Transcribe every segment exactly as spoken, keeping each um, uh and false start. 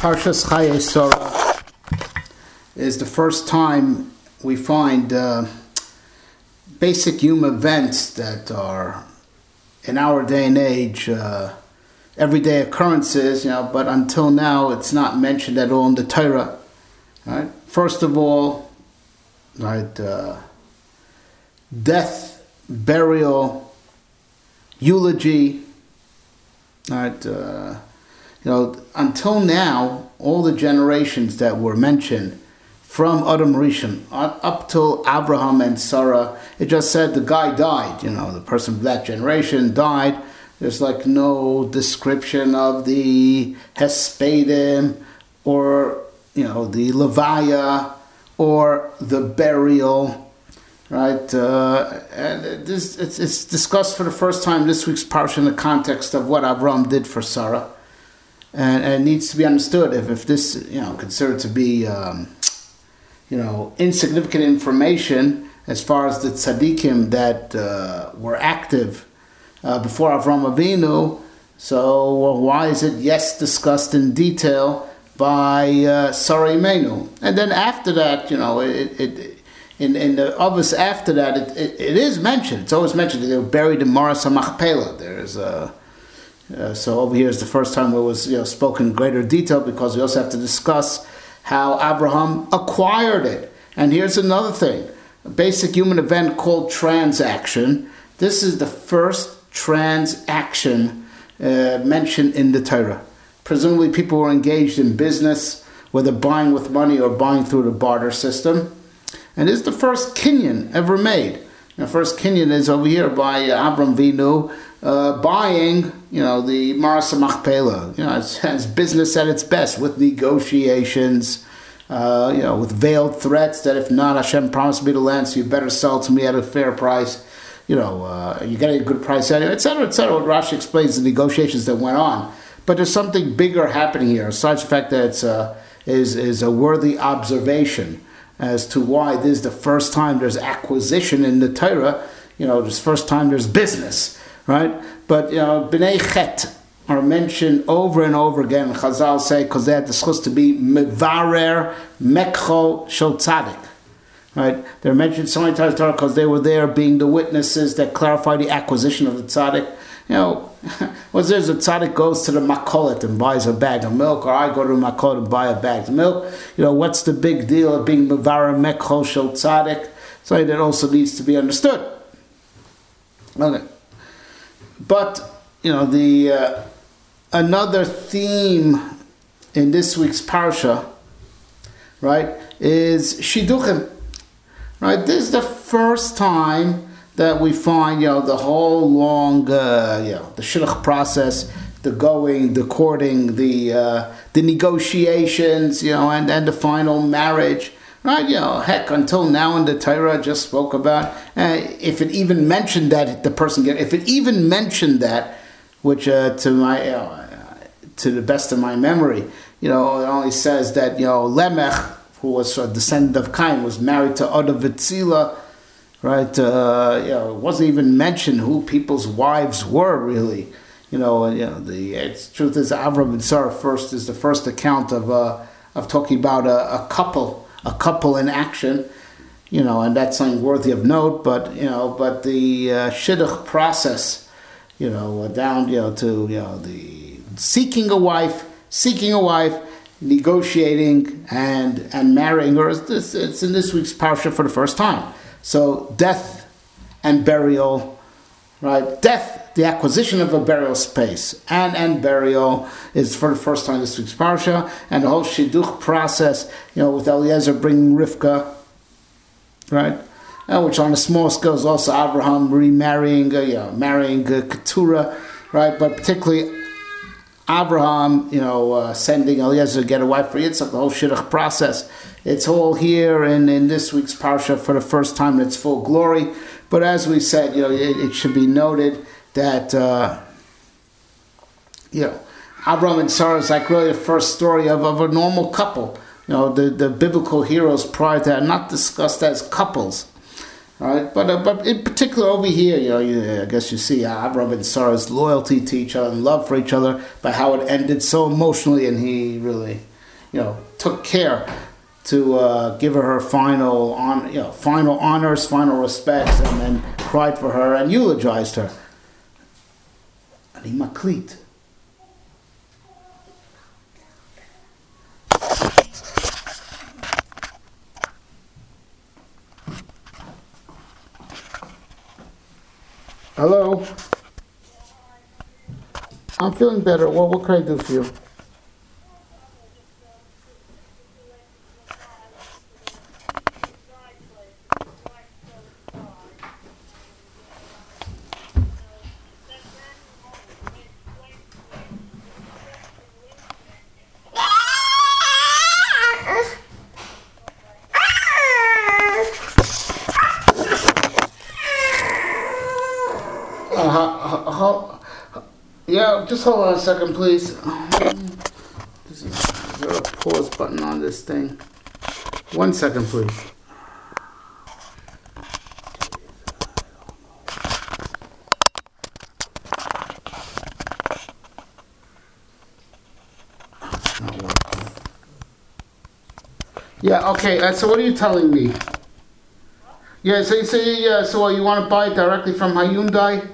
Parshas Chayei Sarah is the first time we find uh, basic human events that are, in our day and age, uh, everyday occurrences, you know, but until now it's not mentioned at all in the Torah. Right? First of all, right, uh, death, burial, eulogy, right, uh, you know, until now, all the generations that were mentioned from Adam Rishon up, up till Abraham and Sarah, it just said the guy died, you know, the person of that generation died. There's like no description of the Hespedim or, you know, the Levaya or the burial, right? Uh, and this it's, it's discussed for the first time this week's parsha in the context of what Avram did for Sarah. And, and it needs to be understood if, if this, you know, considered to be, um, you know, insignificant information as far as the tzaddikim that uh, were active uh, before Avram Avinu. So well, why is it, yes, discussed in detail by uh, Sarah Imenu? And then after that, you know, it, it in, in the others after that, it, it, it is mentioned. It's always mentioned that they were buried in Maras HaMachpelah. There's a... Uh, so over here is the first time where it was, you know, spoken in greater detail, because we also have to discuss how Abraham acquired it. And here's another thing, a basic human event called transaction. This is the first transaction uh, mentioned in the Torah. Presumably people were engaged in business, whether buying with money or buying through the barter system. And this is the first kinyan ever made. The first kinyan is over here by uh, Avram Avinu, uh, buying, you know, the Maras HaMachpelah. You know, it's, it's business at its best, with negotiations, uh, you know, with veiled threats that if not, Hashem promised me the land, so you better sell to me at a fair price. You know, uh, you're getting a good price anyway, et cetera, et cetera. What Rashi explains the negotiations that went on. But there's something bigger happening here, besides the fact that it's uh, is is a worthy observation as to why this is the first time there's acquisition in the Torah. You know, this first time there's business, right? But, you know, B'nai Chet are mentioned over and over again. Chazal say, because they had the schus to be Mevarer Mekcho Shel Tzadik, right? They're mentioned so many times in Torah because they were there being the witnesses that clarify the acquisition of the tzaddik. You know, once there's a tzaddik goes to the makolet and buys a bag of milk, or I go to the makolet and buy a bag of milk, you know, what's the big deal of being Mevarer Mekcho Shel Tzadik? So that also needs to be understood. Okay. But, you know, the uh, another theme in this week's parsha, right, is Shidduchim. Right? This is the first time that we find, you know, the whole long, uh, you know, the shidduch process, the going, the courting, the uh, the negotiations, you know, and, and the final marriage. Right? You know, heck, until now in the Torah, just spoke about, uh, if it even mentioned that the person get, if it even mentioned that, which uh, to my, you know, to the best of my memory, you know, it only says that, you know, Lemech, who was a descendant of Cain, was married to Ada Vitzila, right? Uh, you know, it wasn't even mentioned who people's wives were really. You know, and, you know, the it's, truth is, Avram and Sarah first is the first account of uh, of talking about a, a couple. A couple in action, you know, and that's something worthy of note. But you know, but the uh, shidduch process, you know, uh, down, you know, to you know the seeking a wife, seeking a wife, negotiating and and marrying her. It's, it's in this week's parsha for the first time. So death and burial, right? Death, the acquisition of a burial space, and, and burial is for the first time this week's parsha, and the whole shidduch process, you know, with Eliezer bringing Rivka, right? And which on a small scale is also Abraham remarrying, uh, you know, marrying uh, Keturah, right? But particularly Abraham, you know, uh, sending Eliezer to get a wife for Yitzchak, the whole shidduch process. It's all here in, in this week's parsha for the first time in its full glory. But as we said, you know, it, it should be noted that, uh, you know, Abraham and Sarah is like really the first story of, of a normal couple. You know, the, the biblical heroes prior to that are not discussed as couples. Right? But uh, but in particular over here, you know, you, I guess you see Abraham and Sarah's loyalty to each other and love for each other by how it ended so emotionally, and he really you know, took care to uh, give her her final on, you know, final honors, final respects, and then cried for her and eulogized her. Ani maklit. Hello. I'm feeling better. Well, what can I do for you? Uh, ho- ho- ho- yeah, just hold on a second, please. This is, is there a pause button on this thing? One second, please. Not working. Yeah, okay, uh, so what are you telling me? Yeah, so you say, yeah, so uh, you want to buy it directly from Hyundai?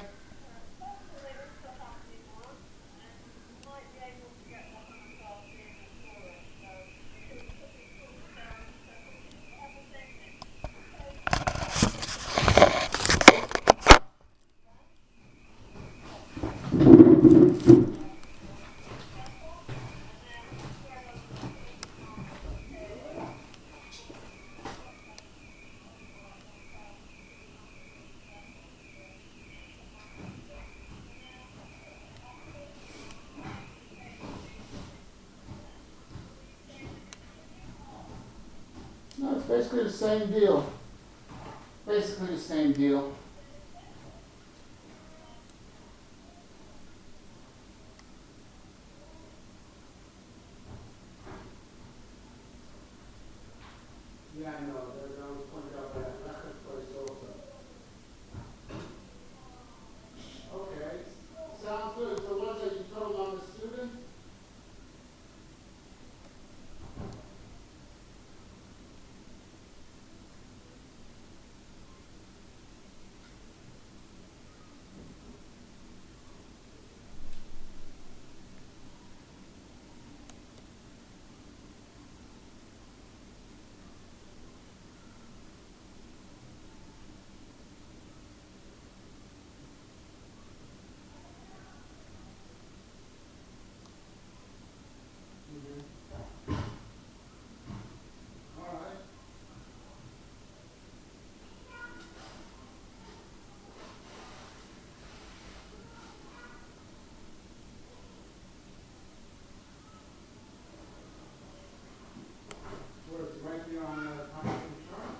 No, it's basically the same deal. Basically the same deal. Yeah, I know. That, that was pointed out by that record place also. Okay. Sounds good. So what's that you told on the student? Right there on the company insurance.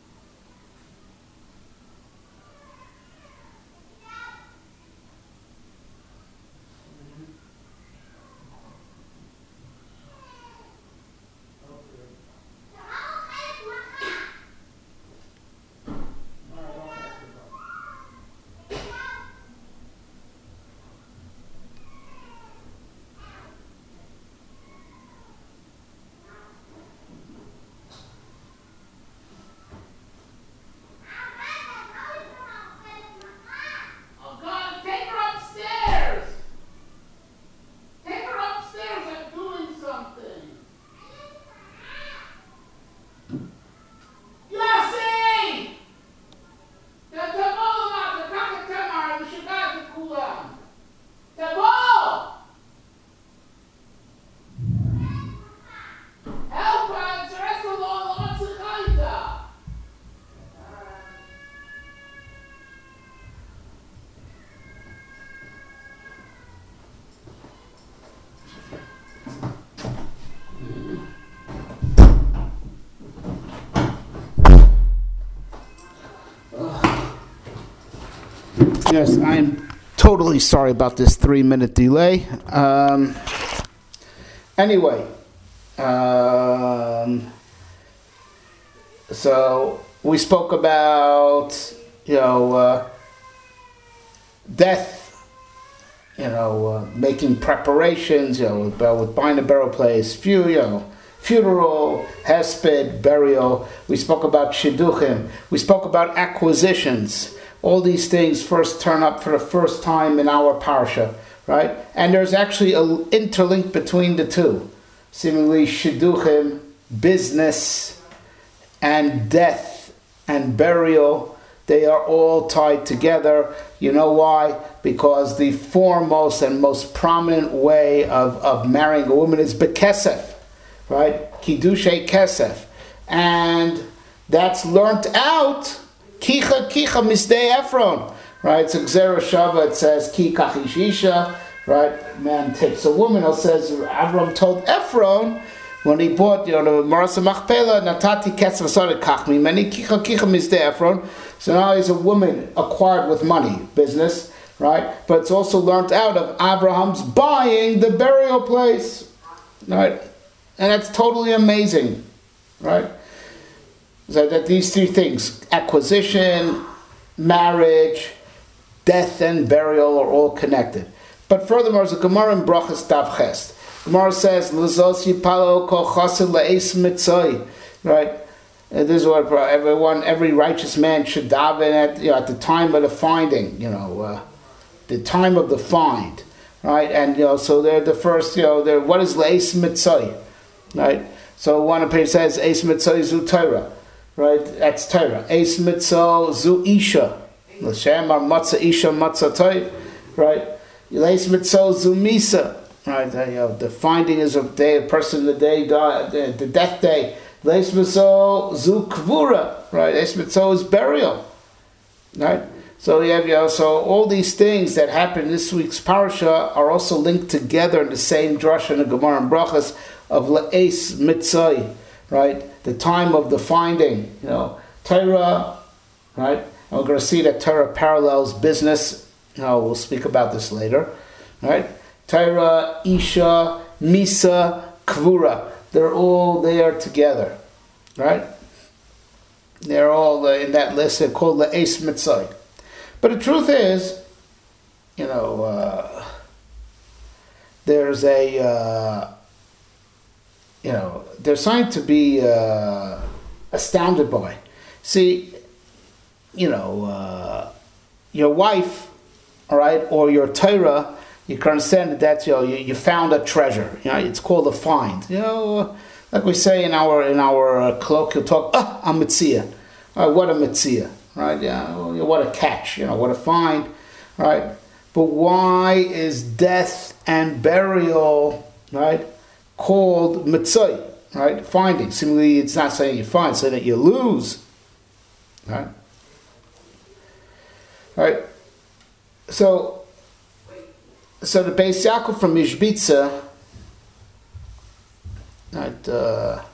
Yes, I'm totally sorry about this three-minute delay. Um, anyway, um, so we spoke about, you know, uh, death, you know, uh, making preparations, you know, with, uh, with buying a barrel place, few, you know, funeral, hesped, burial. We spoke about shidduchim. We spoke about acquisitions. All these things first turn up for the first time in our parsha, right? And there's actually an interlink between the two. Seemingly shidduchim, business, and death and burial, they are all tied together. You know why? Because the foremost and most prominent way of, of marrying a woman is bekesef, right? Kiddushay kesef. And that's learnt out, kicha kicha misdei Ephron, right? So Gzera Shava, it says, ki kachish isha, right? Man takes a woman. It says, Avram told Ephron, when he bought, you know, the Marasa Machpelah, Natati Kesef Asari Kachmi, many kicha kicha misdei Ephron. So now he's a woman acquired with money, business, right? But it's also learnt out of Abraham's buying the burial place, right? And that's totally amazing, right? So that these three things, acquisition, marriage, death, and burial are all connected. But furthermore, the Gemara in Brachas Tav Ches. Gemara says, "L'zos yipalo kol chasid le'es mitzay," right? And this is what everyone, every righteous man should daven at, you know, at the time of the finding, you know, uh, the time of the find, right? And you know, so they're the first, you know, they're, what is le'es mitzay, right? So one opinion says, "Eis mitzay zu Torah," right? That's Torah. "Eis mitzay zu isha," l'shem ar matzah isha matzah toiv, right? "Le'es mitzay zu misa." Right, uh, you know, the finding is a day, a person, the day, die, the, the death day. Leis mitzo zu kvura, right? Leis mitzo is burial, right? So you have, you know, so all these things that happen in this week's parasha are also linked together in the same drasha in the Gemara and Brachas of leis mitzay, right? The time of the finding, you know, Torah, right? And we're going to see that Torah parallels business. You know, we'll speak about this later, right? Torah, Isha, Misa, Kvura. They're all there together, right? They're all in that list. They're called the Eis Mitzay. But the truth is, you know, uh, there's a, uh, you know, there's something to be uh, astounded by. See, you know, uh, your wife, all right, or your Torah, you can understand that that's, you know, you, you found a treasure. You know, it's called a find. You know, like we say in our in our uh, colloquial talk, ah, a mitzia. Uh, what a mitzia, right? Yeah, what a catch. You know, what a find, right? But why is death and burial, right, called mitzay, right? Finding. Similarly, it's not saying you find, it's saying that you lose, right? Right. So. So the Beis Yaakov from Ishbitza, right, uh,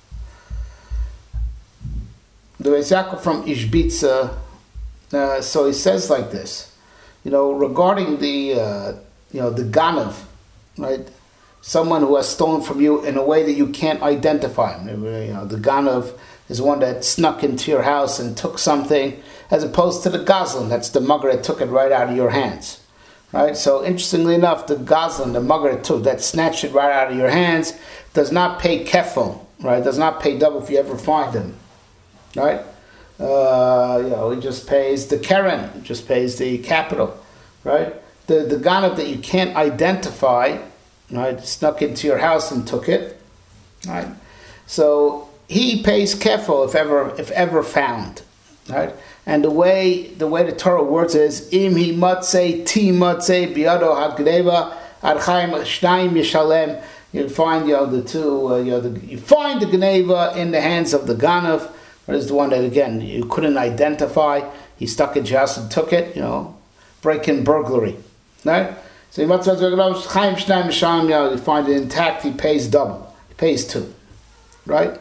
the Beis Yaakov from Ishbitza, uh, so he says like this, you know, regarding the, uh, you know, the Ganav, right, someone who has stolen from you in a way that you can't identify him. You know, the Ganav is one that snuck into your house and took something, as opposed to the Gazlan, that's the mugger that took it right out of your hands. Right, so interestingly enough, the Gazlan, the mugger too, that snatched it right out of your hands, does not pay kefil, right? Does not pay double if you ever find him, right? Uh, you know, he just pays the keren, he just pays the capital, right? The the ganav that you can't identify, right? Snuck into your house and took it, right? So he pays kefil if ever if ever found, right? And the way the way the Torah words is im hi matzei ti matzei biado hagdeva archaim shnayim yishalem. You find, you know, the two, uh, you know, the, you find the gneva in the hands of the ganav. That is the one that again you couldn't identify. He stuck it just and took it. You know, break-in burglary, right? So you find it intact. He pays double. He pays two, right?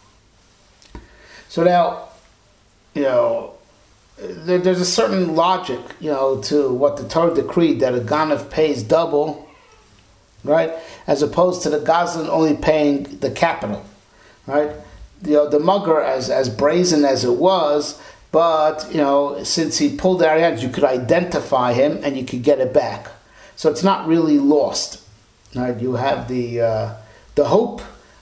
So now, you know. There, there's a certain logic, you know, to what the Torah decreed, that a ganav pays double, right, as opposed to the Gazlan only paying the capital, right? You know, the mugger, as as brazen as it was, but you know, since he pulled it out of your hands, you could identify him and you could get it back. So it's not really lost, right? You have the uh, the hope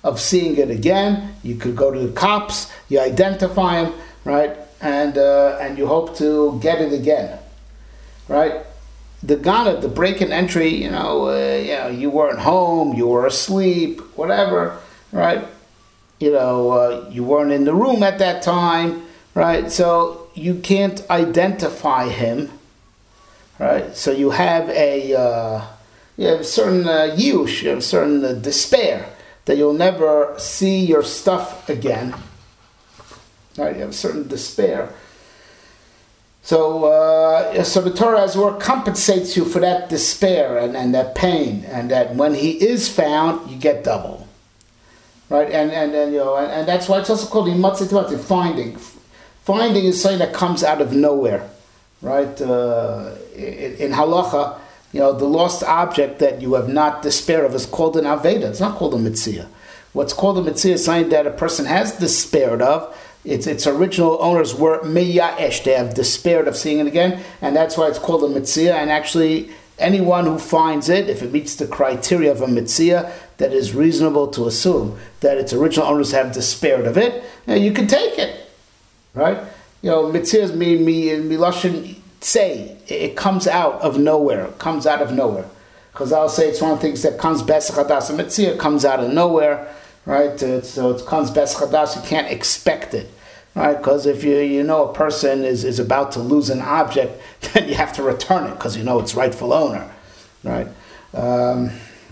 of seeing it again. You could go to the cops, you identify him, right? And uh, and you hope to get it again, right? The ganav, the break and entry, you know, uh, you know, you weren't home, you were asleep, whatever, right? You know, uh, you weren't in the room at that time, right? So you can't identify him, right? So you have a, uh, you have a certain uh, yush, you have a certain uh, despair that you'll never see your stuff again, right? You have a certain despair. So, uh, so the Torah, as it were, compensates you for that despair and, and that pain, and that when he is found, you get double, right? And and, and you know, and, and that's why it's also called imatzit, finding. Finding is something that comes out of nowhere, right? Uh, in, in halacha, you know, the lost object that you have not despair of is called an aveda. It's not called a mitzvah. What's called a mitzvah is something that a person has despaired of. Its its original owners were meyaesh. They have despaired of seeing it again, and that's why it's called a mitzvah. And actually, anyone who finds it, if it meets the criteria of a mitzvah, that is reasonable to assume that its original owners have despaired of it, you know, you can take it, right? You know, mitzvahs mean me in milashon say it comes out of nowhere. It comes out of nowhere, because I'll say it's one of the things that comes best chadas. A mitzvah comes out of nowhere, right? It's, so it comes best chadas. You can't expect it. Right, because if you you know a person is, is about to lose an object, then you have to return it because you know its rightful owner, right? Um,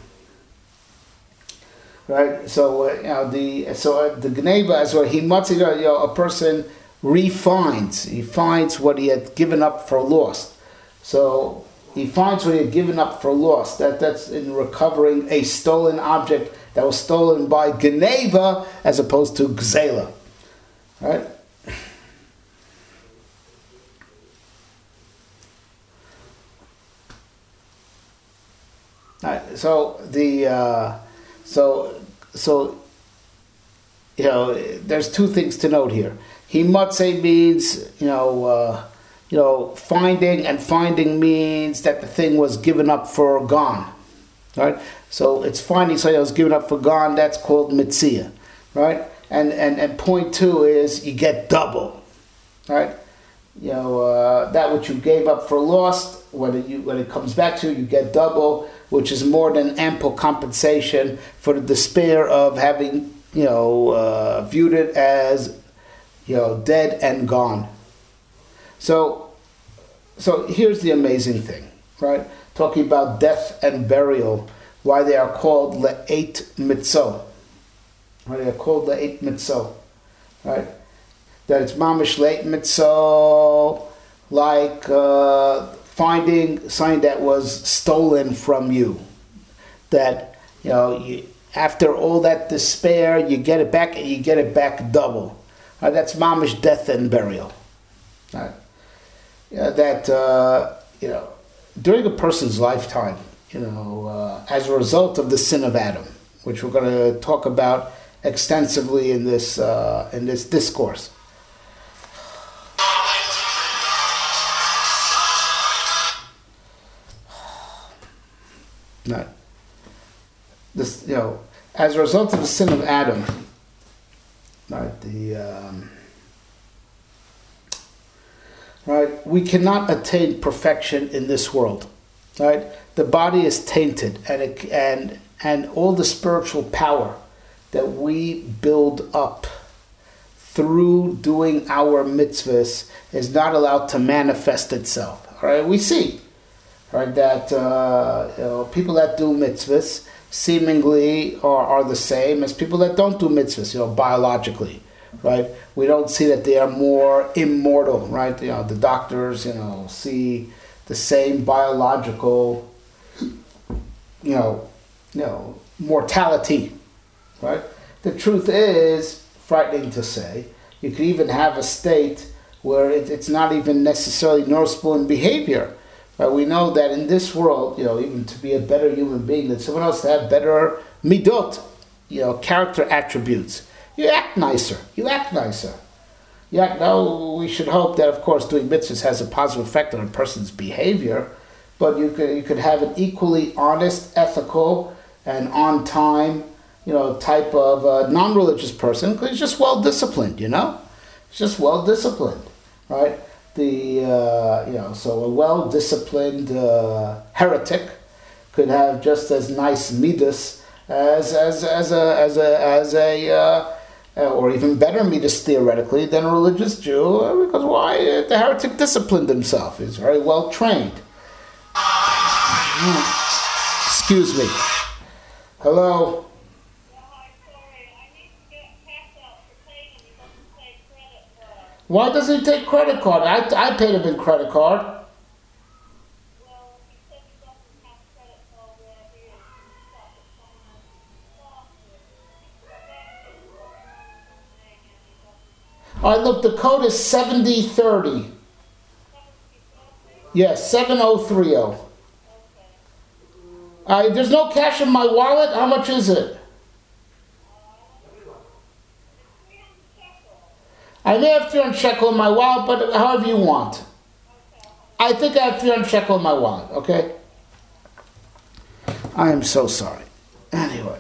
right. So uh, you know the so uh, the gneva is where he matzi, you know, a person refines. He finds what he had given up for lost. So he finds what he had given up for lost. That that's in recovering a stolen object that was stolen by gneva as opposed to gzela. Right. Right. So the uh, so so you know, there's two things to note here. Himatze means you know uh, you know finding, and finding means that the thing was given up for gone. Right. So it's finding something that was given up for gone. That's called mitzia. Right. And, and and point two is you get double, right? You know uh, that which you gave up for lost, when it you, when it comes back to you, you get double, which is more than ample compensation for the despair of having you know uh, viewed it as you know dead and gone. So, so here's the amazing thing, right? Talking about death and burial, why they are called le'et mitzvah. Right, they're called the eight mitzvah, right? That it's mamish late mitzvah, like uh, finding something that was stolen from you. That you know, you, after all that despair, you get it back, and you get it back double. Right, that's mamish death and burial. Right? Yeah, that uh, you know, during a person's lifetime, you know, uh, as a result of the sin of Adam, which we're going to talk about extensively in this uh, in this discourse. Right. This, you know, as a result of the sin of Adam, right? The um, right, we cannot attain perfection in this world. Right, the body is tainted, and it, and and all the spiritual power that we build up through doing our mitzvahs is not allowed to manifest itself. All right, we see, right, that uh, you know, people that do mitzvahs seemingly are, are the same as people that don't do mitzvahs, you know, biologically, right? We don't see that they are more immortal, right? You know, the doctors, you know, see the same biological, you know, you know, mortality. Right? The truth is, frightening to say, you could even have a state where it, it's not even necessarily noticeable in behavior. Right? We know that in this world, you know, even to be a better human being, that someone else to have better midot, you know, character attributes. You act nicer. You act nicer. You act, now, we should hope that, of course, doing mitzvahs has a positive effect on a person's behavior, but you could you could have an equally honest, ethical, and on time you know, type of uh, non-religious person because he's just well disciplined, you know, he's just well disciplined, right? The uh, you know, so a well disciplined uh, heretic could have just as nice midas as as as a as a as a uh, or even better midas theoretically than a religious Jew because why the heretic disciplined himself. He's very well trained. Excuse me. Hello. Why doesn't he take credit card? I, I paid him in credit card. Well, he said he doesn't have credit card where he is. All right, look, the code is seventy thirty. Yes, seven oh three oh. Uh, there's no cash in my wallet. How much is it? I may have three hundred shekel in my wallet, but however you want. I think I have three hundred shekel in my wallet, okay? I am so sorry. Anyway.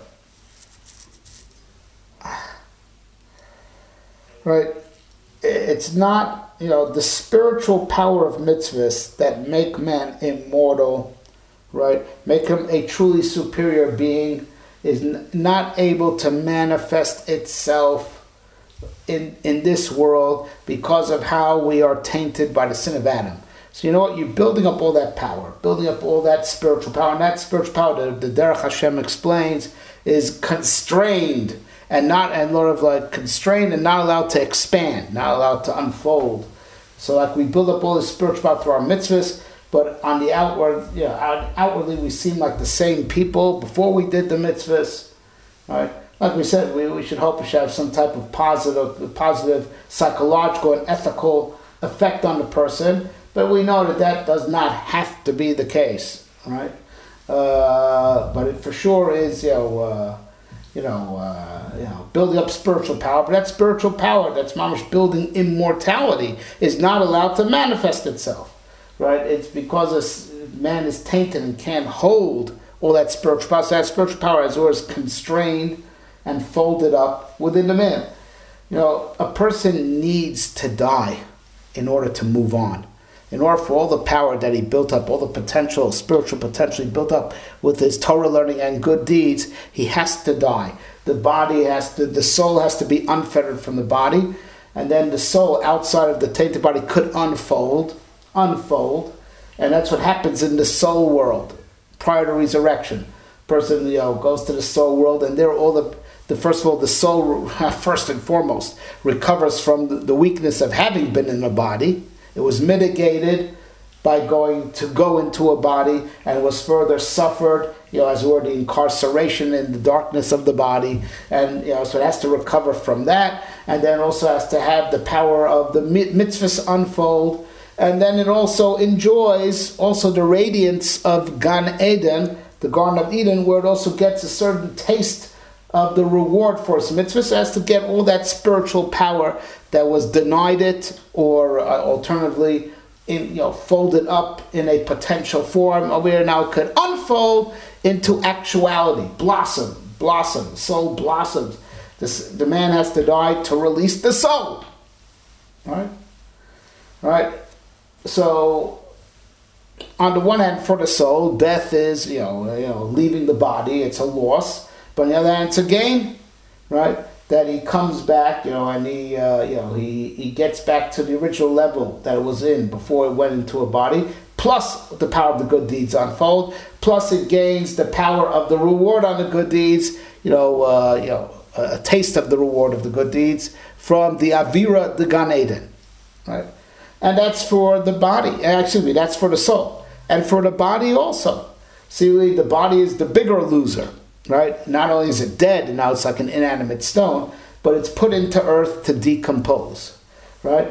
Right? It's not, you know, the spiritual power of mitzvahs that make man immortal, right? Make him a truly superior being is n- not able to manifest itself in in this world because of how we are tainted by the sin of Adam. So you know what? You're building up all that power, building up all that spiritual power, and that spiritual power, the, the Derech Hashem explains, is constrained and not and sort of like constrained and not allowed to expand, not allowed to unfold. So like we build up all this spiritual power through our mitzvahs, but on the outward, you know, out, outwardly we seem like the same people before we did the mitzvahs, right? Like we said, we, we should hope we should have some type of positive, positive psychological and ethical effect on the person, but we know that that does not have to be the case, right? Uh, but it for sure is, you know, uh, you know, uh, you know, building up spiritual power. But that spiritual power, that's mamash building immortality, is not allowed to manifest itself, right? It's because a man is tainted and can't hold all that spiritual power. So that spiritual power is always constrained and folded up within the man. You know, a person needs to die in order to move on. In order for all the power that he built up, all the potential, spiritual potential he built up with his Torah learning and good deeds, he has to die. The body has to, the soul has to be unfettered from the body, and then the soul outside of the tainted body could unfold, unfold, and that's what happens in the soul world prior to resurrection. Person, you know, goes to the soul world, and there all the The first of all, the soul, first and foremost, recovers from the, the weakness of having been in a body. It was mitigated by going to go into a body, and it was further suffered, you know, as it were, the incarceration in the darkness of the body, and you know, so it has to recover from that, and then also has to have the power of the mitzvahs unfold, and then it also enjoys also the radiance of Gan Eden, the Garden of Eden, where it also gets a certain taste of the reward for its mitzvahs, as to get all that spiritual power that was denied it, or uh, alternatively, in, you know, folded up in a potential form, where now it could unfold into actuality, blossom, blossom, soul blossoms. This, the man has to die to release the soul. All right, all right. So, on the one hand, for the soul, death is, you know, you know, leaving the body. It's a loss. But on the other hand, it's a gain, right? That he comes back, you know, and he, uh, you know, he, he gets back to the original level that it was in before it went into a body. Plus, the power of the good deeds unfold. Plus, it gains the power of the reward on the good deeds. You know, uh, you know, a, a taste of the reward of the good deeds from the Avira, the Gan Eden, right? And that's for the body. Excuse me, that's for the soul, and for the body also. See, the body is the bigger loser. Right? Not only is it dead, and now it's like an inanimate stone, but it's put into earth to decompose. Right?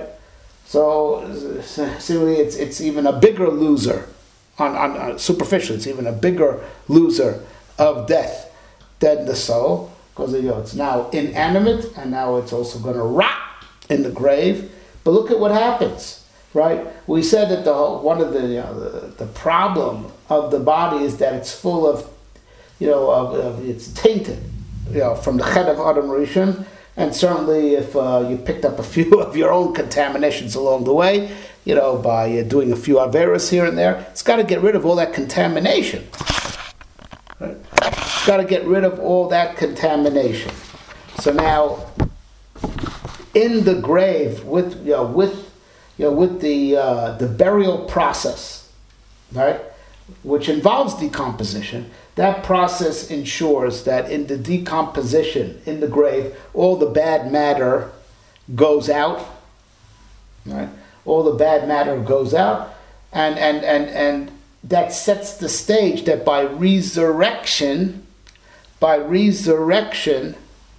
So, see, it's it's even a bigger loser, on, on, on superficial, it's even a bigger loser of death than the soul, because you know, it's now inanimate, and now it's also going to rot in the grave. But look at what happens. Right? We said that the whole, one of the, you know, the, the problem of the body is that it's full of You know, of, of, it's tainted, you know, from the Chet of Adam Rishon, and certainly if uh, you picked up a few of your own contaminations along the way, you know, by uh, doing a few averos here and there, it's got to get rid of all that contamination. Right? It's got to get rid of all that contamination. So now, in the grave, with you know, with you know, with the uh, the burial process, right, which involves decomposition, that process ensures that in the decomposition in the grave, all the bad matter goes out, right? All the bad matter goes out, and and and and that sets the stage that by resurrection, by resurrection,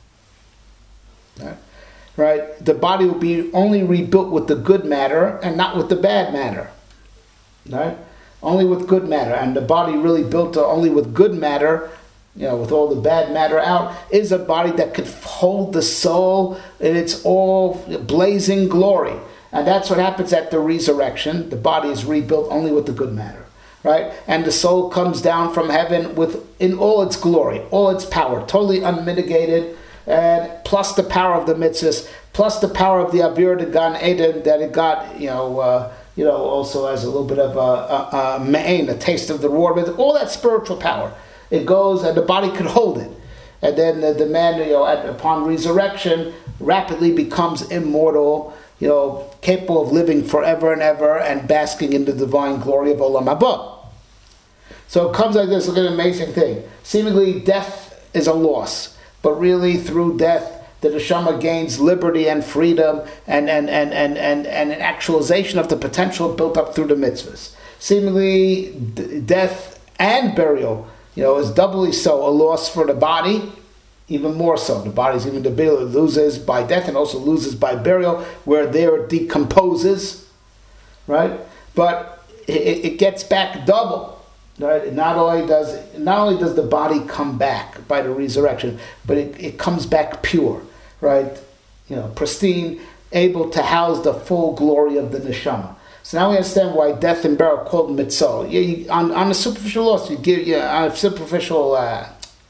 right, right, the body will be only rebuilt with the good matter and not with the bad matter, right? Only with good matter, and the body really built only with good matter, you know, with all the bad matter out, is a body that could hold the soul in its all blazing glory. And that's what happens at the resurrection. The body is rebuilt only with the good matter, right? And the soul comes down from heaven with in all its glory, all its power, totally unmitigated, and plus the power of the mitzvahs, plus the power of the Avir de Gan Eden that it got, you know, uh, you know, also as a little bit of a, a, a me'ain, a taste of the reward, with all that spiritual power. It goes, and the body could hold it. And then the, the man, you know, at, upon resurrection, rapidly becomes immortal, you know, capable of living forever and ever and basking in the divine glory of Olam Haba. So it comes like this. Look at an amazing thing. Seemingly, death is a loss, but really, through death, the neshama gains liberty and freedom and, and, and, and, and, and an actualization of the potential built up through the mitzvahs. Seemingly, d- death and burial, you know, is doubly so a loss for the body, even more so. The body's even the burial loses by death and also loses by burial, where there it decomposes, right? But it, it gets back double. Right? Not only does not only does the body come back by the resurrection, but it, it comes back pure, right? You know, pristine, able to house the full glory of the neshama. So now we understand why death and burial are called mitzvah. You, you, on, on a superficial loss, you give you on a superficial uh,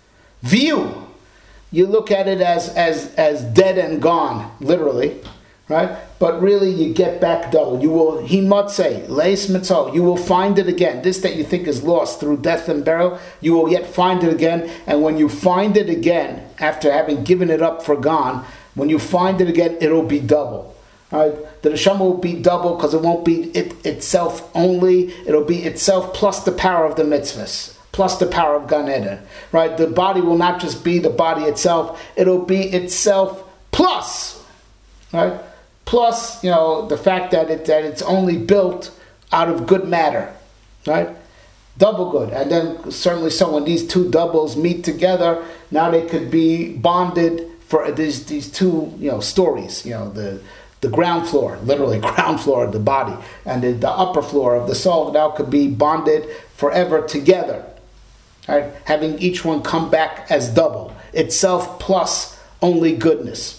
view, you look at it as as as dead and gone, literally, right? But really, you get back double. You will himatze leis mitzvah. You will find it again. This that you think is lost through death and burial, you will yet find it again. And when you find it again, after having given it up for gone, when you find it again, it'll be double. All right? The neshama will be double because it won't be it itself only. It'll be itself plus the power of the mitzvahs, plus the power of Gan Eden. Right? The body will not just be the body itself. It'll be itself plus. Right? Plus, you know, the fact that it that it's only built out of good matter, right? Double good. And then certainly so when these two doubles meet together, now they could be bonded for these these two, you know, stories, you know, the the ground floor, literally ground floor of the body, and the, the upper floor of the soul now could be bonded forever together. Right? Having each one come back as double, itself plus only goodness.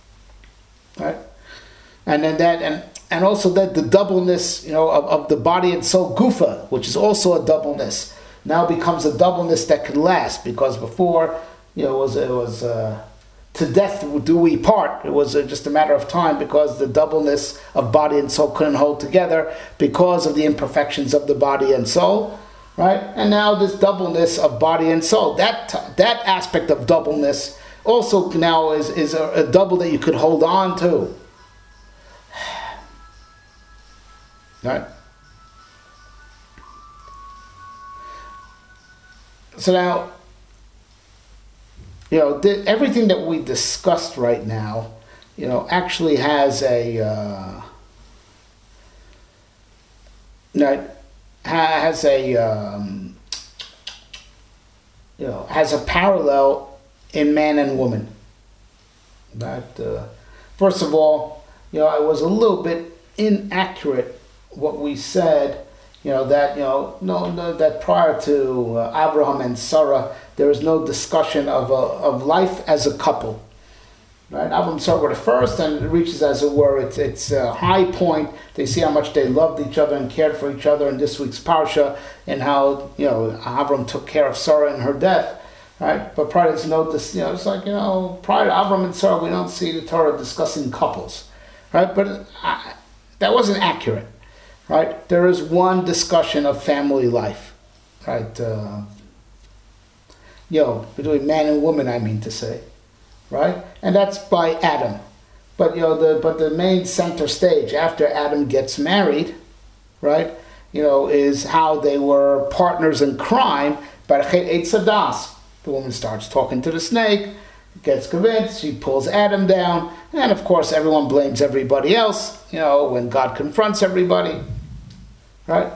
Right? And then that, and, and also that the doubleness, you know, of, of the body and soul, gufa, which is also a doubleness, now becomes a doubleness that can last. Because before, you know, it was it was uh, to death do we part. It was uh, just a matter of time because the doubleness of body and soul couldn't hold together because of the imperfections of the body and soul, right? And now this doubleness of body and soul, that that aspect of doubleness also now is is a, a double that you could hold on to. Right. So now, you know, th- everything that we discussed right now, you know, actually has a, uh, right, has a, um, you know, has a parallel in man and woman. That, uh, first of all, you know, I was a little bit inaccurate what we said, you know, that, you know, no, no that prior to uh, Abraham and Sarah, there is no discussion of a, of life as a couple. Right? Abraham and Sarah were the first, and it reaches, as it were, its its uh, high point. They see how much they loved each other and cared for each other in this week's parsha, and how, you know, Abraham took care of Sarah in her death. right? But prior to this, note this, you know, it's like, you know, prior to Avram and Sarah, we don't see the Torah discussing couples, right? But uh, that wasn't accurate, right? There is one discussion of family life, right? Uh, you know, between man and woman, I mean to say, right? And that's by Adam. But, you know, the but the main center stage after Adam gets married, right, you know, is how they were partners in crime. But the woman starts talking to the snake, gets convinced, she pulls Adam down, and of course everyone blames everybody else, you know, when God confronts everybody, right?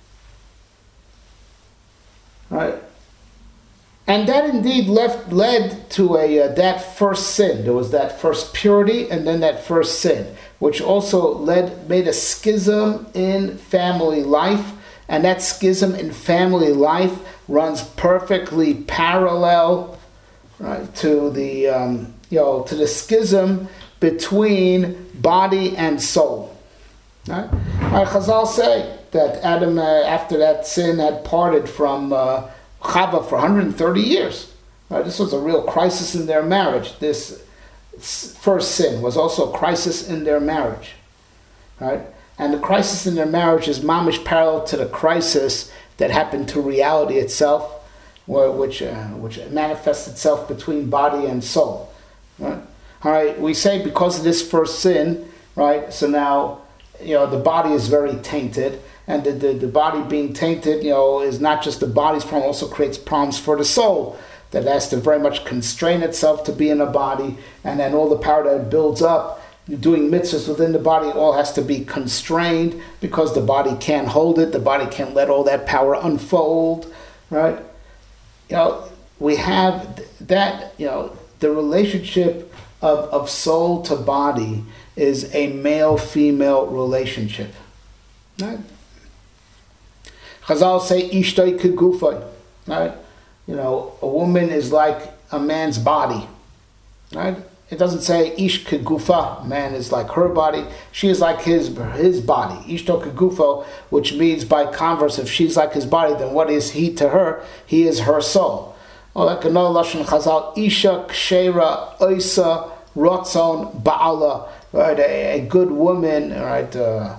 Right? And that indeed left led to a uh, that first sin. There was that first purity and then that first sin, which also led made a schism in family life. And that schism in family life runs perfectly parallel, right, to the um, you know to the schism between body and soul. Right? Right, Chazal say that Adam, uh, after that sin, had parted from uh, Chava for one hundred thirty years. Right? This was a real crisis in their marriage. This first sin was also a crisis in their marriage. Right? And the crisis in their marriage is mamish parallel to the crisis that happened to reality itself, where, which uh, which manifests itself between body and soul. Right? All right. We say because of this first sin, right? So now, you know, the body is very tainted. And the, the, the body being tainted, you know, is not just the body's problem, also creates problems for the soul that has to very much constrain itself to be in a body, and then all the power that it builds up, doing mitzvahs within the body, all has to be constrained because the body can't hold it, the body can't let all that power unfold, right? You know, we have that, you know, the relationship of, of soul to body is a male-female relationship, right? Chazal say, Ishtoi kegufay, right? You know, a woman is like a man's body, right? It doesn't say Ish kegufa, man is like her body. She is like his his body. Ishto kegufo, which means by converse, if she's like his body, then what is he to her? He is her soul. Oh, like another lashon Chazal, Isha kshera oisa rotzon ba'ala, right? A, a good woman, right? Uh,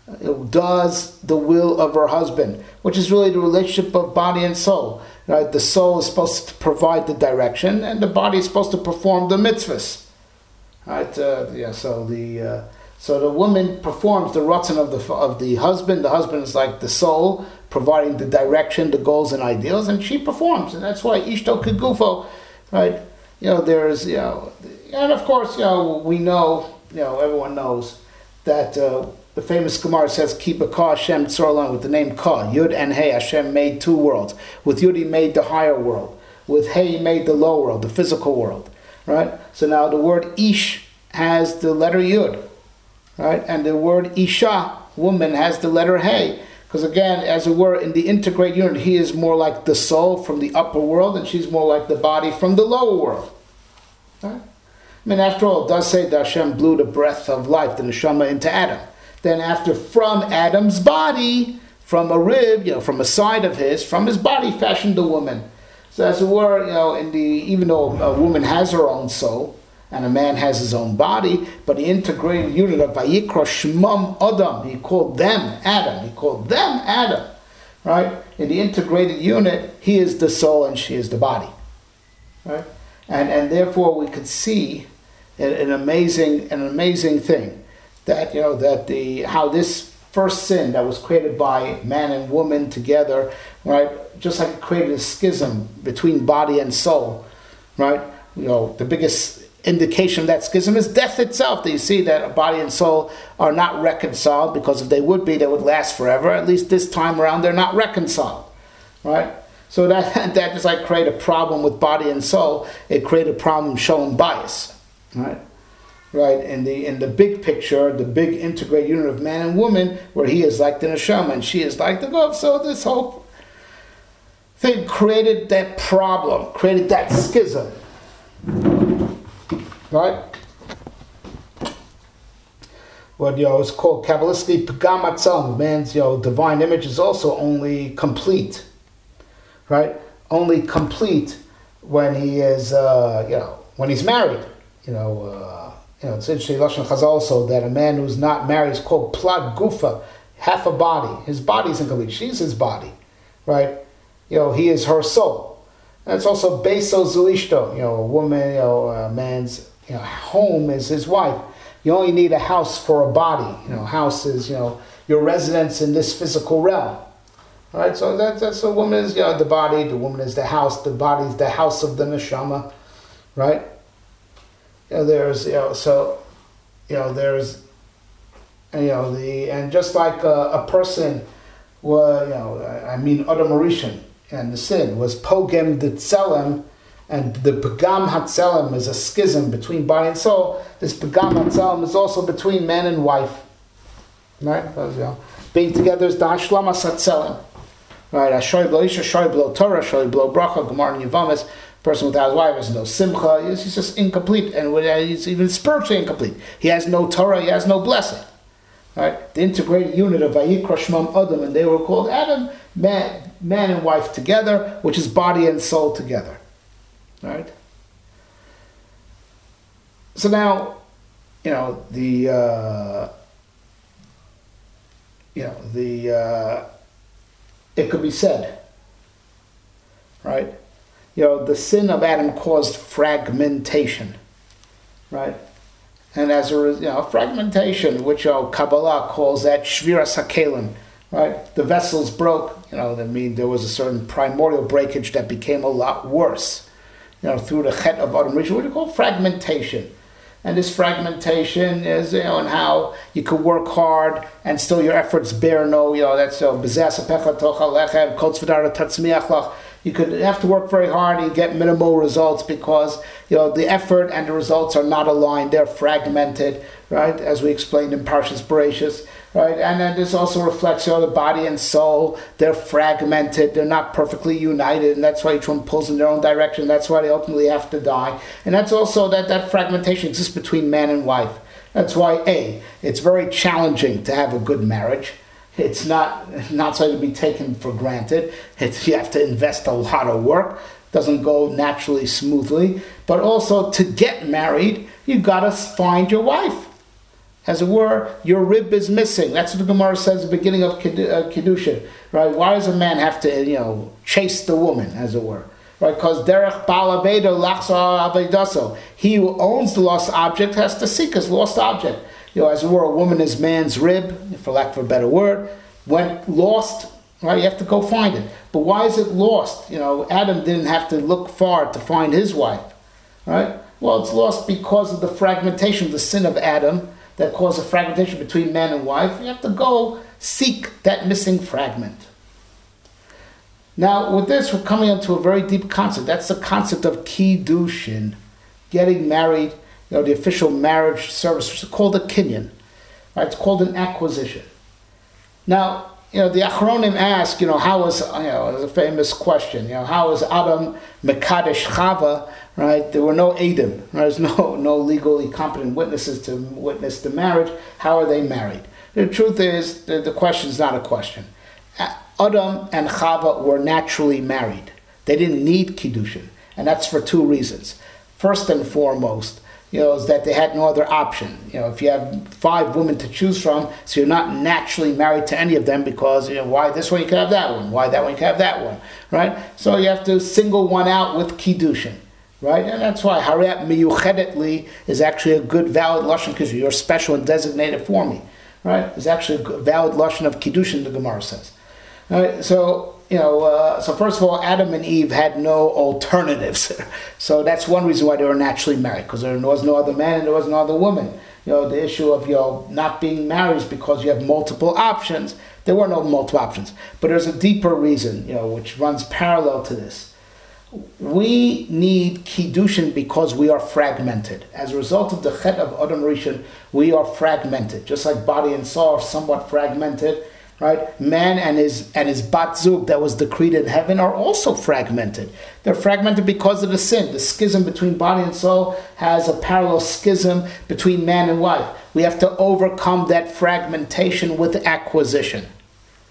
does the will of her husband, which is really the relationship of body and soul. Right? The soul is supposed to provide the direction, and the body is supposed to perform the mitzvahs. Right? Uh, yeah. So the uh, so the woman performs the ratzon of the of the husband. The husband is like the soul, providing the direction, the goals, and ideals, and she performs, and that's why ishto kegufo. Right? You know, there's you know, and of course, you know, we know, you know, everyone knows that. Uh, The famous Gemara says, Ki b'ka Hashem tzorlan, with the name Ka, Yud and Hey, Hashem made two worlds. With Yud he made the higher world. With Hey he made the lower world, the physical world. Right? So now the word Ish has the letter Yud. Right? And the word Isha, woman, has the letter Hey. Because again, as it were, in the integrate unit, he is more like the soul from the upper world, and she's more like the body from the lower world. Right? I mean, after all, it does say that Hashem blew the breath of life, the neshama, into Adam. Then after, from Adam's body, from a rib, you know, from a side of his, from his body fashioned the woman. So as it were, you know, in the even though a woman has her own soul and a man has his own body, but the integrated unit of Vayikra Shmam Adam, he called them Adam. He called them Adam, right? In the integrated unit, he is the soul and she is the body, right? And and therefore we could see an, an amazing an amazing thing. That you know that the how this first sin that was created by man and woman together, right? Just like it created a schism between body and soul, right? You know, the biggest indication of that schism is death itself. That you see that body and soul are not reconciled, because if they would be, they would last forever. At least this time around, they're not reconciled, right? So that that just like create a problem with body and soul. It created a problem showing bias, right? Right, in the in the big picture, the big integrated unit of man and woman, where he is like the neshama and she is like the guf. So this whole thing created that problem, created that schism. Right? What you know is called Kabbalistically Pagam Atzam. Man's you know divine image is also only complete. Right? Only complete when he is, uh, you know, when he's married. You know, uh, you know, it's interesting, Lashon Chazal also, that a man who's not married is called plag gufa, half a body. His body's incomplete. She's his body, right? You know, he is her soul. And it's also beso zulishto. You know, a woman, you know, a man's you know, home is his wife. You only need a house for a body. You know, house is, you know, your residence in this physical realm. All right, so that's, that's the woman is, you know, the body, the woman is the house, the body is the house of the neshama, right? You know, there's, you know, so, you know, there's, you know, the, and just like a, a person, well, you know, I mean, Adam Rishon, and the sin was pogem the tzelem, and the pagam hatzelem is a schism between body and soul. This pagam hatzelem is also between man and wife, right? Because, you know, being together is the hashlamas hatzelem, right? Ashoy blo isha, ashoy blo Torah, ashoy blo bracha, gemar and yivamis. Person without his wife has no simcha. He's just incomplete, and he's even spiritually incomplete. He has no Torah. He has no blessing. Right? The integrated unit of Vayikra Shmam Adam, and they were called Adam, man, man and wife together, which is body and soul together. Right? So now, you know the, uh, you know the, uh, it could be said, right? You know, the sin of Adam caused fragmentation, right? And as a result, you know, fragmentation, which you know, Kabbalah calls that shviras hakelim, right? The vessels broke. You know, that mean there was a certain primordial breakage that became a lot worse. You know, through the chet of Adam Rishon, what do you call fragmentation? And this fragmentation is, you know, and how you could work hard and still your efforts bear no, you know, that's so. You could have to work very hard and get minimal results because, you know, the effort and the results are not aligned. They're fragmented, right? As we explained in Parshas Bereshis, right? And then this also reflects, you know, the body and soul. They're fragmented. They're not perfectly united, and that's why each one pulls in their own direction. That's why they ultimately have to die. And that's also that that fragmentation exists between man and wife. That's why, A, it's very challenging to have a good marriage. It's not not something to be taken for granted. It's, you have to invest a lot of work. It doesn't go naturally smoothly. But also, to get married, you've got to find your wife. As it were, your rib is missing. That's what the Gemara says at the beginning of Kiddushin. Right? Why does a man have to, you know, chase the woman, as it were? Right? Because derech ba'al avedo lachsa avedaso. He who owns the lost object has to seek his lost object. You know, as it were, a woman is man's rib, for lack of a better word. Went lost, right? You have to go find it. But why is it lost? You know, Adam didn't have to look far to find his wife, right? Well, it's lost because of the fragmentation, the sin of Adam that caused a fragmentation between man and wife. You have to go seek that missing fragment. Now, with this, we're coming into a very deep concept. That's the concept of kiddushin, getting married. You know, the official marriage service, which is called a kinyan. Right? It's called an acquisition. Now, you know, the Achronim ask, you know, how was, you know, it's a famous question, you know, how was Adam Mekadesh Chava, right? There were no Edom, right? There's no, no legally competent witnesses to witness the marriage. How are they married? The truth is, the, the question is not a question. Adam and Chava were naturally married. They didn't need Kiddushin, and that's for two reasons. First and foremost, you know, is that they had no other option. You know, if you have five women to choose from, so you're not naturally married to any of them because, you know, why this one you can have that one, why that one you can have that one, right? So you have to single one out with Kiddushin, right? And that's why Harayat Miyuchedetli is actually a good, valid Lashon, because you're special and designated for me, right? It's actually a valid Lashon of Kiddushin, the Gemara says. All right, so, you know, uh, so first of all, Adam and Eve had no alternatives. So that's one reason why they were naturally married, because there was no other man and there was no other woman. You know, the issue of, you know, not being married is because you have multiple options. There were no multiple options. But there's a deeper reason, you know, which runs parallel to this. We need Kiddushin because we are fragmented. As a result of the chet of Adam Rishon, we are fragmented. Just like body and soul are somewhat fragmented, right? Man and his and his bat zug that was decreed in heaven are also fragmented. They're fragmented because of the sin. The schism between body and soul has a parallel schism between man and wife. We have to overcome that fragmentation with acquisition.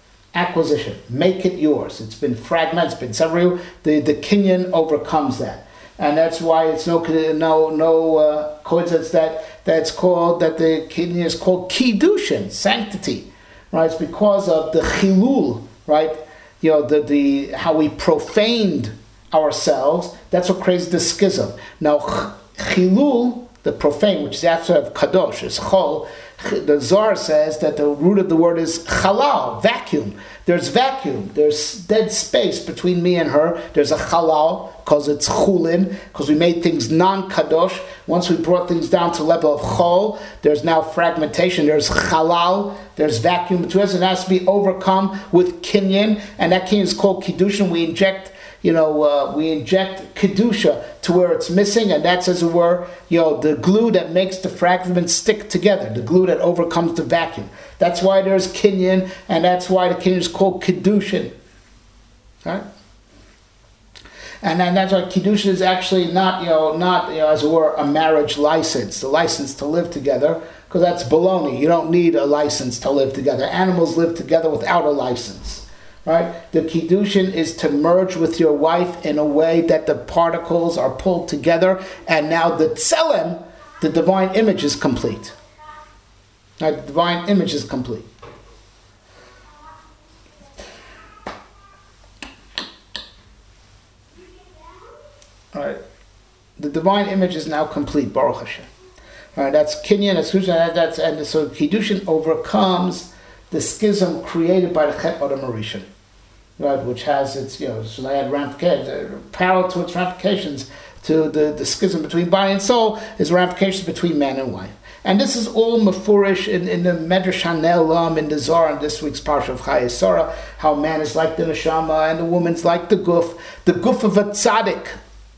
Acquisition. Make it yours. It's been fragmented. It's been several. The, the kinyan overcomes that. And that's why it's no no no uh, coincidence that that's called that the kidney is called kiddushin, sanctity, right? It's because of the chilul, right? You know, the the how we profaned ourselves. That's what creates the schism. Now, chilul, the profane, which is after of kadosh, is chol. The Zohar says that the root of the word is halal, vacuum. There's vacuum. There's dead space between me and her. There's a halal, because it's chulin, because we made things non-kadosh. Once we brought things down to the level of chol, there's now fragmentation. There's halal. There's vacuum between us. It has to be overcome with kinyan, and that kinyan is called kiddushin. We inject You know, uh, we inject kedusha to where it's missing, and that's, as it were, you know, the glue that makes the fragments stick together, the glue that overcomes the vacuum. That's why there's kinyan, and that's why the kinyan is called kiddushin. Right? And then that's why kiddushin is actually not, you know, not, you know, as it were, a marriage license, the license to live together, because that's baloney. You don't need a license to live together. Animals live together without a license. Right? The kiddushin is to merge with your wife in a way that the particles are pulled together, and now the tselem, the divine image, is complete. Right? The divine image is complete. All right. The divine image is now complete, Baruch Hashem. All right, that's kinyan, that's kiddushin, that's, and so kiddushin overcomes the schism created by the Chet Adam Rishon. Right, which has its, you know, so they had ramifications, parallel to its ramifications to the, the schism between body and soul is ramifications between man and wife. And this is all mafurish in, in the Medrash Hanelam, in the Zohar, in this week's Parsha of Chayei Sarah, how man is like the neshama and the woman's like the guf, the guf of a tzaddik,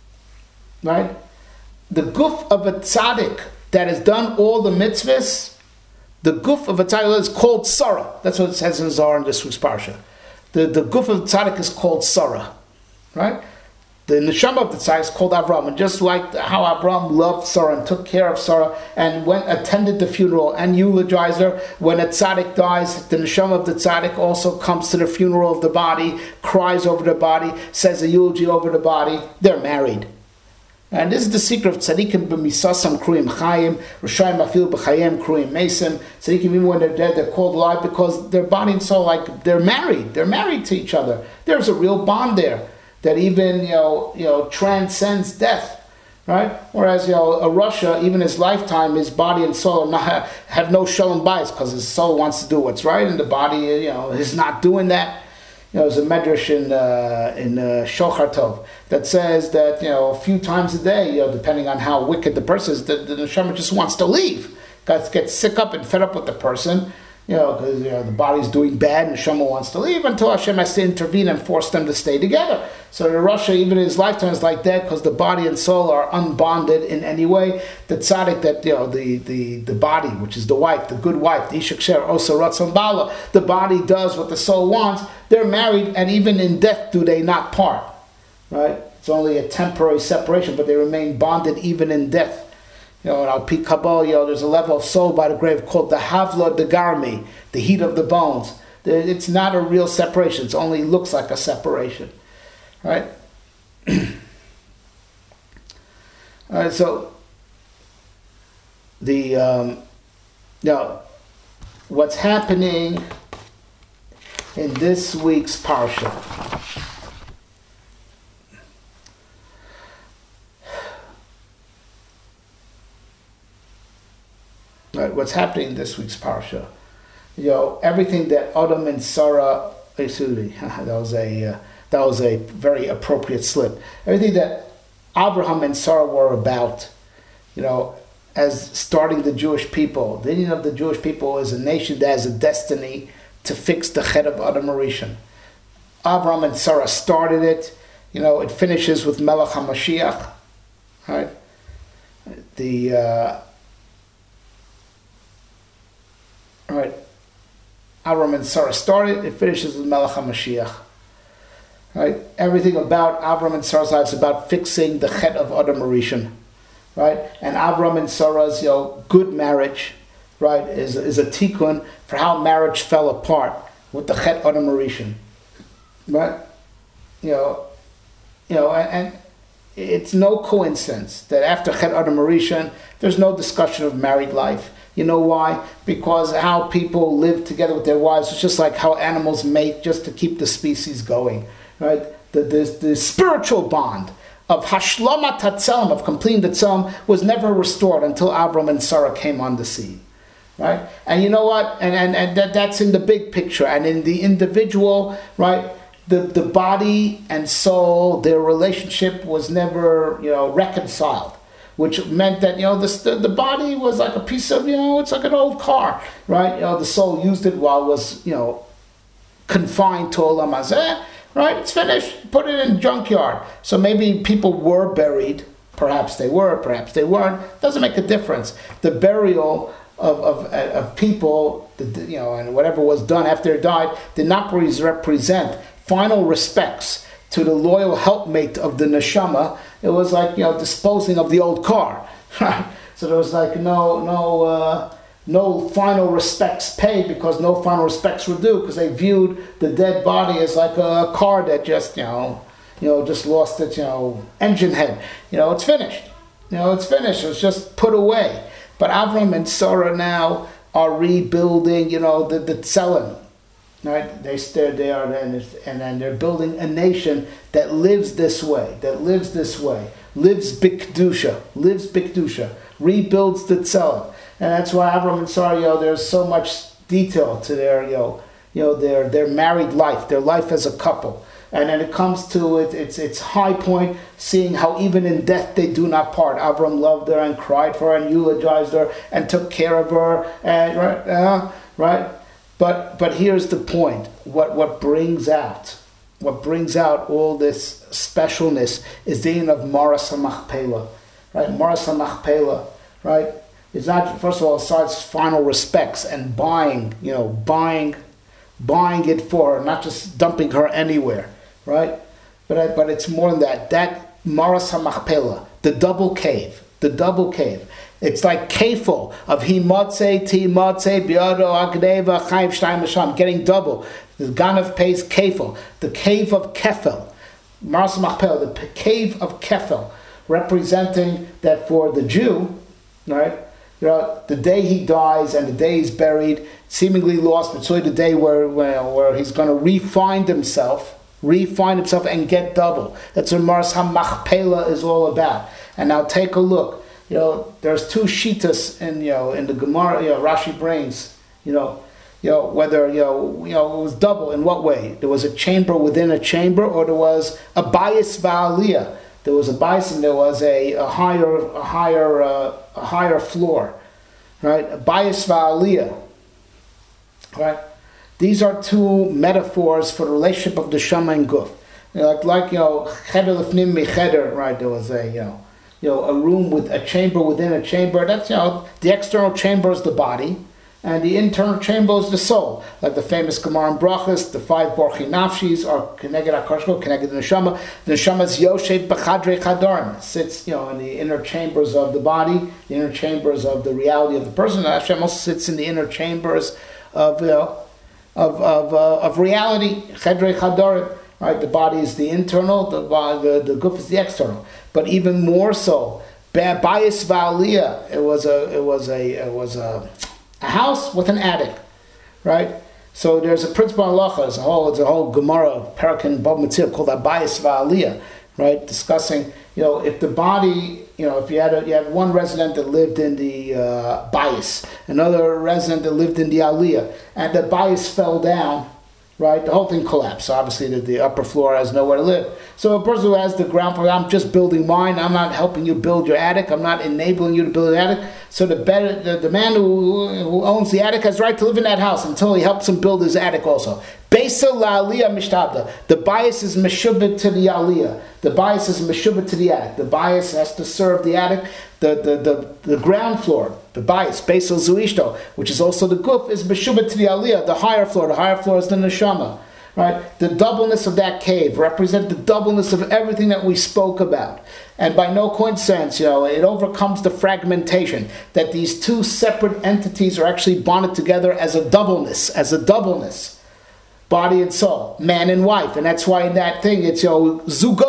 right? The guf of a tzaddik that has done all the mitzvahs, the guf of a tzaddik is called Sarah. That's what it says in the Zohar in this week's Parsha. The, the guf of the tzaddik is called Sarah, right? The neshama of the tzaddik is called Avram. And just like how Avram loved Sarah and took care of Sarah and went attended the funeral and eulogized her, when a tzaddik dies, the neshama of the tzaddik also comes to the funeral of the body, cries over the body, says a eulogy over the body. They're married. And this is the secret of tzaddikim b'misasam kruyim chayim, rishayim afil b'chayim kruyim mesim. Tzaddikim, even when they're dead, they're called alive because their body and soul, like, they're married. They're married to each other. There's a real bond there that even, you know, you know, transcends death, right? Whereas, you know, a Russia, even his lifetime, his body and soul are not, have no shalom bayis because his soul wants to do what's right, and the body, you know, is not doing that. You know, there's a medrash in uh, in uh, Shochar Tov that says that, you know, a few times a day, you know, depending on how wicked the person is, the, the neshama just wants to leave. Guys get sick up and fed up with the person, you know, because, you know, the body's doing bad and the neshama wants to leave until Hashem has to intervene and force them to stay together. So the Russia, even in his lifetime, is like that because the body and soul are unbonded in any way. The tzaddik, that, you know, the, the, the body, which is the wife, the good wife, the ishak osa ratzon bala, the body does what the soul wants. They're married, and even in death do they not part, right? It's only a temporary separation, but they remain bonded even in death. You know, in Al Pi Kabbalah, you know, there's a level of soul by the grave called the Havla de Garmi, the heat of the bones. It's not a real separation. It only looks like a separation, right? All right, so the um, you know, what's happening in this week's parsha. Right, what's happening in this week's parsha? You know, everything that Adam and Sarah, excuse me, that was a uh, that was a very appropriate slip. Everything that Abraham and Sarah were about, you know, as starting the Jewish people. The union of the Jewish people is a nation that has a destiny to fix the Chet of Adam Rishon. Abraham and Sarah started it. You know, it finishes with Melech HaMashiach, right? The uh, right, Abraham and Sarah started. It finishes with Melech HaMashiach. Right, everything about Abraham and Sarah's life is about fixing the Chet of Adam Rishon. Right, and Abraham and Sarah's, you know, good marriage, right, is is a tikkun for how marriage fell apart with the Chet Adam Rishon. Right, you know, you know, and, and it's no coincidence that after Chet Adam Rishon, there's no discussion of married life. You know why? Because how people live together with their wives is just like how animals mate just to keep the species going, right? The, the, the spiritual bond of Hashlama Tatzelm, of completing the Tzelm, was never restored until Avram and Sarah came on the scene, right? And you know what? And, and, and that, that's in the big picture. And in the individual, right, the, the body and soul, their relationship was never, you know, reconciled. Which meant that, you know, the, the body was like a piece of, you know, it's like an old car, right? You know, the soul used it while it was, you know, confined to Olam Hazeh, right? It's finished. Put it in the junkyard. So maybe people were buried. Perhaps they were, perhaps they weren't. Doesn't make a difference. The burial of, of, of people, you know, and whatever was done after they died, did not represent final respects to the loyal helpmate of the neshama. It was like, you know, disposing of the old car, right? So there was like no, no, uh, no final respects paid, because no final respects were due, because they viewed the dead body as like a car that just, you know, you know, just lost its, you know, engine head. You know, it's finished. You know, it's finished. It's just put away. But Avram and Sarah now are rebuilding, you know, the the Tzelem. Right, they stare there, and and then they're building a nation that lives this way, that lives this way, lives bikdusha, lives bikdusha, rebuilds the Tzelem, and that's why Avram and Sarah, you know, there's so much detail to their, you know, you know, their their married life, their life as a couple, and then it comes to it, it's its high point, seeing how even in death they do not part. Avram loved her and cried for her and eulogized her and took care of her, and right, uh, right. But but here's the point. What what brings out, what brings out all this specialness is the end of Maras HaMachpelah, right? Maras HaMachpelah, right? It's not, first of all, it starts final respects and buying, you know, buying, buying it for her, not just dumping her anywhere, right? But but it's more than that. That Maras HaMachpelah, the double cave, the double cave. It's like kefil of he motze ti motze biado agdeva chayim shtayim masham, getting double. The Ganav pays kefil, the cave of kefil, Maras Machpelah, the cave of kefil, representing that for the Jew, right? You know, the day he dies and the day he's buried, seemingly lost, but it's really the day where where, where he's going to re-find himself, re-find himself and get double. That's what Maras HaMachpelah is all about. And now take a look. You know, there's two shitas in, you know, in the Gemara, you know, Rashi brings, you know, you know, whether, you know, you know, it was double in what way? There was a chamber within a chamber, or there was a bias va'aliyah. There was a bias and there was a, a higher, a higher, uh, a higher floor, right? A bias va'aliyah, right? These are two metaphors for the relationship of the Shama and Guf. You know, like, like, you know, cheder lefnim mecheder, right? There was a, you know, you know, a room with a chamber within a chamber. That's, you know, the external chamber is the body, and the internal chamber is the soul. Like the famous Gemara in Brachos, the five Borchi Nafshis are Keneged HaKarshko, Keneged the Neshama. The Neshama's Yoshev B'chadrei Chadarim, sits, you know, in the inner chambers of the body, the inner chambers of the reality of the person. And Hashem also sits in the inner chambers of, you know, of of uh, of reality, Chadrei Chadarim. Right, the body is the internal, the the the guf is the external. But even more so, Bayis Va'aliyah, it was a it was a it was a, a house with an attic, right? So there's a principle in halacha. It's a whole it's a whole Gemara Parakin Bab Mitzvah called Bayis Va'aliyah, right? Discussing, you know, if the body, you know, if you had a, you had one resident that lived in the uh, Bayis, another resident that lived in the Aliyah, and the Bayis fell down. Right, the whole thing collapsed. So obviously, the, the upper floor has nowhere to live. So a person who has the ground floor, I'm just building mine. I'm not helping you build your attic. I'm not enabling you to build an attic. So the better, the, the man who, who owns the attic has the right to live in that house until he helps him build his attic also. Beisa la'aliyah mishtabda. The bias is meshubit to the aliyah. The bias is meshubit to the attic. The bias has to serve the attic. The the the, the ground floor, the bias, Beisa zuishto, which is also the guf, is meshubit to the aliyah, the higher floor. The higher floor is the neshama. Right? The doubleness of that cave represents the doubleness of everything that we spoke about. And by no coincidence, you know, it overcomes the fragmentation that these two separate entities are actually bonded together as a doubleness, as a doubleness. Body and soul, man and wife. And that's why in that thing it's, you know, zugot.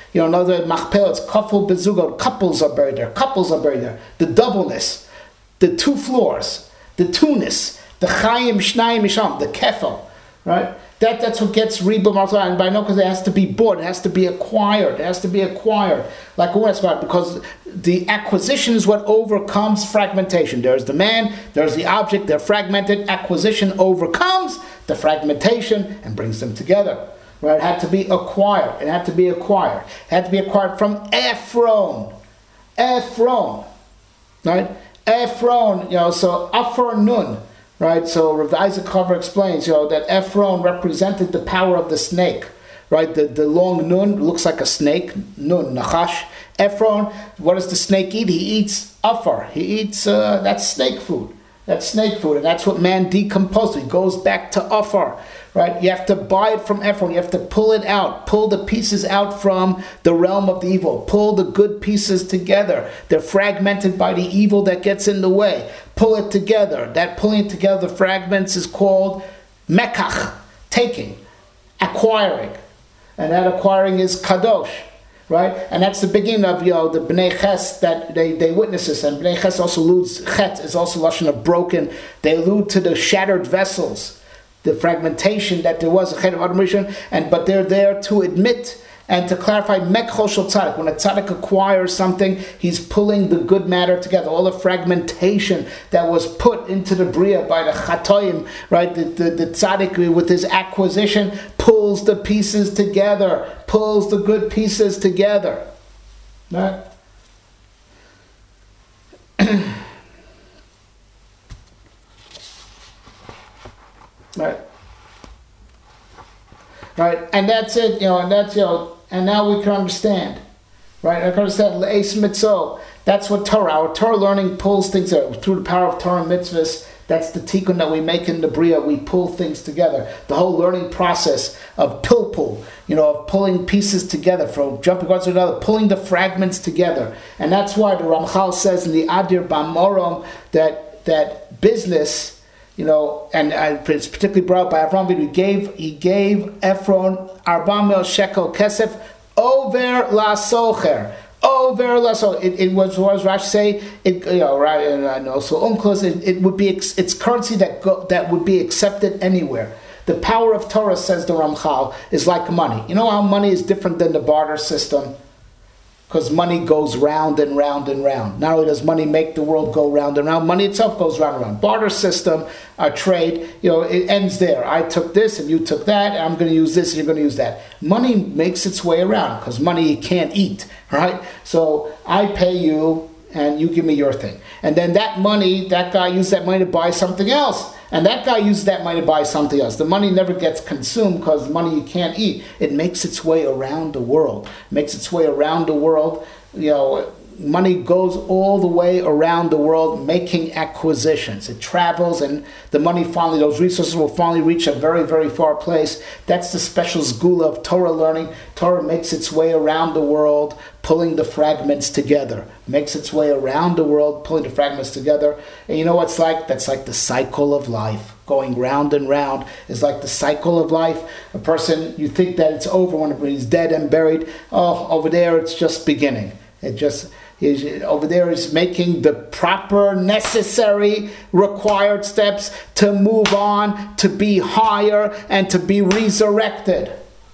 You know, another machpelah, it's kafel bezugod. Couples are buried there. Couples are buried there. The doubleness, the two floors, the two-ness, the chayim shnayim misham, the kefel, right? That, that's what gets Reba Martha, and by no because it has to be bought, it has to be acquired, it has to be acquired. Like what about? Because the acquisition is what overcomes fragmentation. There's the man, there's the object, they're fragmented. Acquisition overcomes the fragmentation and brings them together. Right? It had to be acquired. It had to be acquired. It had to be acquired from Ephron. Ephron. Right? Ephron, you know, so Afar Nun. Right, so Rav Isaac Carver explains, you know, that Ephron represented the power of the snake. Right, the, the long nun looks like a snake. Nun, nachash. Ephron, what does the snake eat? He eats afar. He eats, uh, that's snake food. That's snake food, and that's what man decomposes. He goes back to afar. Right, you have to buy it from Ephron. You have to pull it out. Pull the pieces out from the realm of the evil. Pull the good pieces together. They're fragmented by the evil that gets in the way. Pull it together. That pulling together the fragments is called mekach, taking, acquiring. And that acquiring is kadosh, right? And that's the beginning of, you know, the Bnei Ches, that they, they witness this. And Bnei Ches also alludes, chet is also lashon of broken. They allude to the shattered vessels, the fragmentation that there was a chet of Adam Rishon, and but they're there to admit and to clarify mekchol shel tzaddik. When a tzaddik acquires something, he's pulling the good matter together. All the fragmentation that was put into the bria by the chatoim, right? The, the, the tzaddik with his acquisition pulls the pieces together, pulls the good pieces together. Right? Right. Right, and that's it, you know, and that's, you know, and now we can understand, right? I can understand, Le'es Mitzvah, that's what Torah, our Torah learning pulls things out, through the power of Torah mitzvahs. That's the tikkun that we make in the Bria, we pull things together. The whole learning process of pilpul, you know, of pulling pieces together, from jumping one to another, pulling the fragments together. And that's why the Ramchal says in the Adir B'Amoram that, that business, you know, and uh, it's particularly brought by Avram Avinu. He gave he gave Ephron arba mil shekel kesef over la socher, over la socher. It, it was what does Rashi say? It, you know, right, and also unclose. It, it would be it's currency that go, that would be accepted anywhere. The power of Torah, says the Ramchal, is like money. You know how money is different than the barter system? Because money goes round and round and round. Not only does money make the world go round and round, money itself goes round and round. Barter system, uh, trade, you know, it ends there. I took this and you took that, and I'm going to use this and you're going to use that. Money makes its way around because money you can't eat, right? So I pay you and you give me your thing. And then that money, that guy used that money to buy something else. And that guy uses that money to buy something else. The money never gets consumed because money you can't eat. It makes its way around the world. It makes its way around the world. You know, money goes all the way around the world making acquisitions. It travels, and the money finally, those resources will finally reach a very, very far place. That's the special zgula of Torah learning. Torah makes its way around the world, pulling the fragments together. Makes its way around the world, pulling the fragments together. And you know what's like? That's like the cycle of life. Going round and round is like the cycle of life. A person, you think that it's over when he's dead and buried. Oh, over there it's just beginning. It just... He's, over there is making the proper, necessary, required steps to move on, to be higher, and to be resurrected.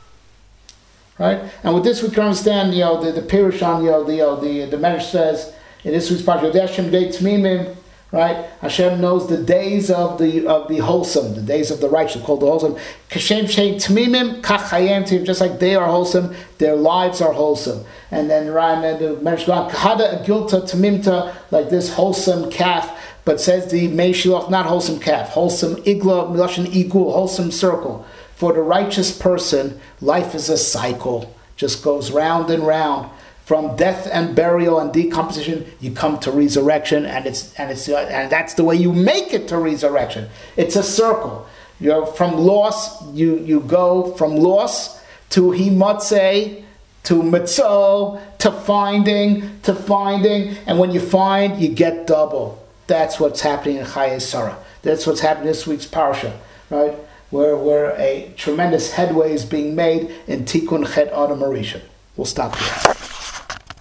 Right? And with this we can understand, you know, the, the Pirush on, you know, the, you know, the, the Medrash says, in this week's parsha, Hashem Dei Tmimim, right? Hashem knows the days of the of the wholesome, the days of the righteous, called the wholesome. Kashem Shei Tmimim Kach Hayem Tim, just like they are wholesome, their lives are wholesome. And then Ryan and the Medrash Kahada Agilta Tmimta, like this wholesome calf, but says the Meishilach, not wholesome calf, wholesome Igla Miloshin Igul, wholesome circle. For the righteous person, life is a cycle, just goes round and round. From death and burial and decomposition, you come to resurrection, and it's and it's and that's the way you make it to resurrection. It's a circle. You're from loss, you you go from loss to himotze, to mitzo, to finding, to finding, and when you find, you get double. That's what's happening in Chayei Sarah. That's what's happening this week's parsha, right? Where where a tremendous headway is being made in Tikkun Chet Adam Arisha. We'll stop there.